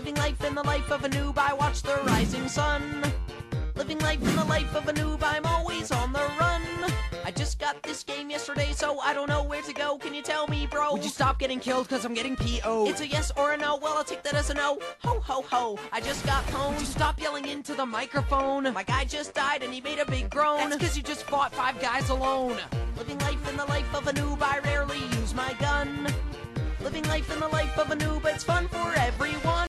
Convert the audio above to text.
Living life in the life of a noob, I watch the rising sun. Living life in the life of a noob, I'm always on the run. I just got this game yesterday, so I don't know where to go. Can you tell me, bro? Would you stop getting killed, cause I'm getting PO'd? It's a yes or a no, well I'll take that as a no. Ho ho ho, I just got pwned. Would you stop yelling into the microphone? My guy just died and he made a big groan. That's cause you just fought 5 guys alone. Living life in the life of a noob, I rarely use my gun. Living life in the life of a noob, it's fun for everyone.